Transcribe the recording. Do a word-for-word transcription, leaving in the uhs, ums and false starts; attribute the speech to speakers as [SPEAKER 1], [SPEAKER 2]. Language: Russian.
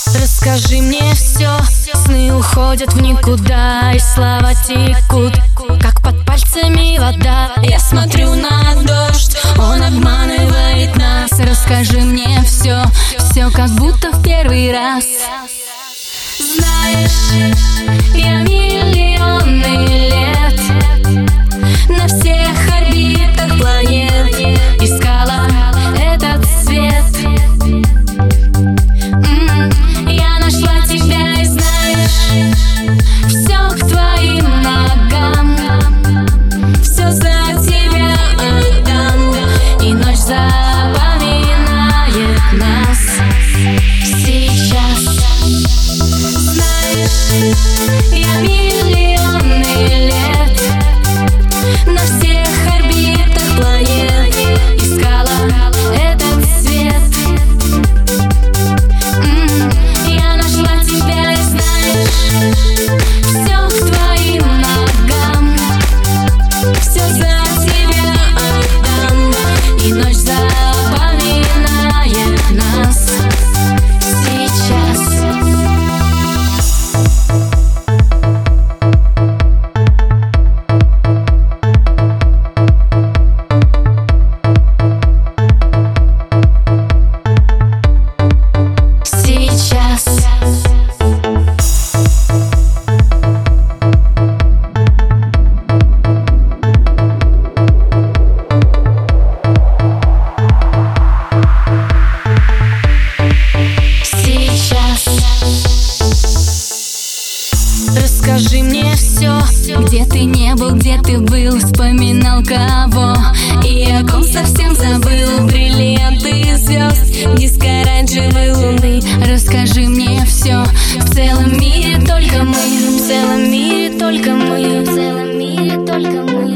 [SPEAKER 1] Расскажи мне все, сны уходят в никуда, и слова текут, как под пальцами вода. Я смотрю на дождь, он обманывает нас. Расскажи мне все, все как будто в первый раз. Знаешь, я миллионы лет на всех орбитах планет искала этот свет. М-м, я нашла тебя, и знаешь, все к твоим ногам, все за тебя отдам, и ночь запоминает нас сейчас. Знаешь, я миллионы лет на всех орбитах планет искала этот свет. М-м, я нашла тебя, и знаешь, все к твоим ногам, все за тебя отдам, и ночь запоминает нас сейчас. Расскажи мне все, где ты не был, где ты был, вспоминал кого и о ком совсем забыл. Бриллианты звезд, диск оранжевой луны. Расскажи мне все, в целом мире только мы, в целом мире только мы, в целом мире только мы.